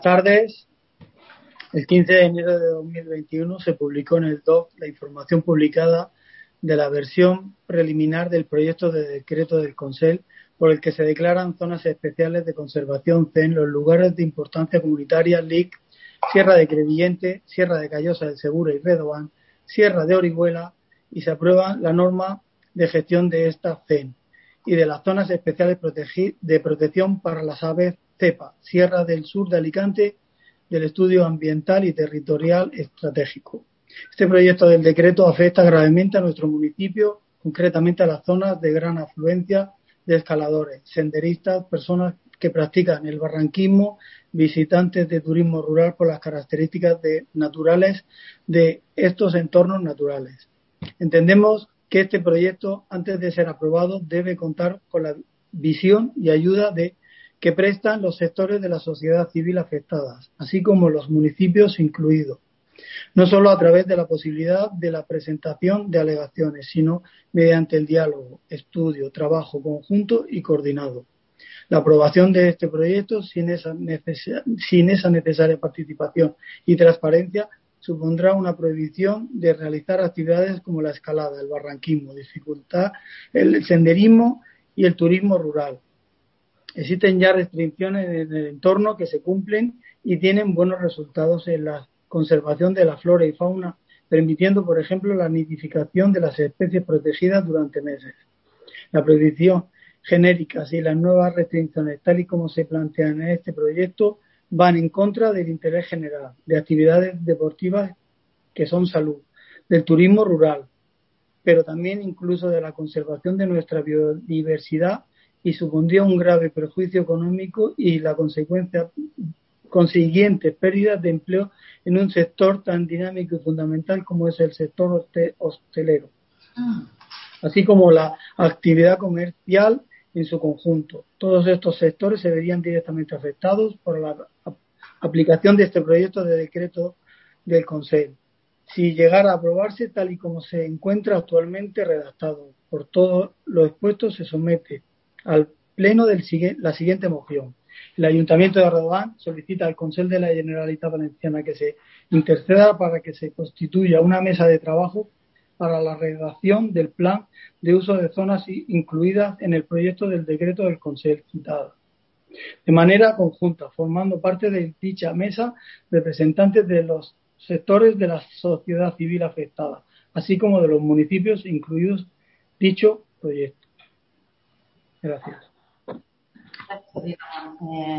Tardes. El 15 de enero de 2021 se publicó en el DOC la información publicada de la versión preliminar del proyecto de decreto del Consell por el que se declaran zonas especiales de conservación CEN los lugares de importancia comunitaria LIC, Sierra de Crevillente, Sierra de Callosa del Segura y Redován, Sierra de Orihuela, y se aprueba la norma de gestión de esta CEN y de las zonas especiales de protección para las aves CEPA, Sierra del Sur de Alicante, del Estudio Ambiental y Territorial Estratégico. Este proyecto del decreto afecta gravemente a nuestro municipio, concretamente a las zonas de gran afluencia de escaladores, senderistas, personas que practican el barranquismo, visitantes de turismo rural por las características naturales de estos entornos naturales. Entendemos que este proyecto, antes de ser aprobado, debe contar con la visión y ayuda que prestan los sectores de la sociedad civil afectadas, así como los municipios incluidos, no solo a través de la posibilidad de la presentación de alegaciones, sino mediante el diálogo, estudio, trabajo conjunto y coordinado. La aprobación de este proyecto sin esa necesaria participación y transparencia supondrá una prohibición de realizar actividades como la escalada, el barranquismo, dificultad el senderismo y el turismo rural. Existen ya restricciones en el entorno que se cumplen y tienen buenos resultados en la conservación de la flora y fauna, permitiendo, por ejemplo, la nidificación de las especies protegidas durante meses. La prohibición genérica y las nuevas restricciones, tal y como se plantean en este proyecto, van en contra del interés general, de actividades deportivas que son salud, del turismo rural, pero también incluso de la conservación de nuestra biodiversidad, y supondría un grave perjuicio económico y la consiguiente pérdida de empleo en un sector tan dinámico y fundamental como es el sector hostelero, así como la actividad comercial en su conjunto. Todos estos sectores se verían directamente afectados por la aplicación de este proyecto de decreto del Consell, si llegara a aprobarse tal y como se encuentra actualmente redactado. Por todo lo expuesto, se somete al Pleno la siguiente moción. El Ayuntamiento de Redován solicita al Consell de la Generalitat Valenciana que se interceda para que se constituya una mesa de trabajo para la redacción del plan de uso de zonas incluidas en el proyecto del decreto del Consell citado, de manera conjunta, formando parte de dicha mesa representantes de los sectores de la sociedad civil afectada, así como de los municipios incluidos dicho proyecto. Gracias.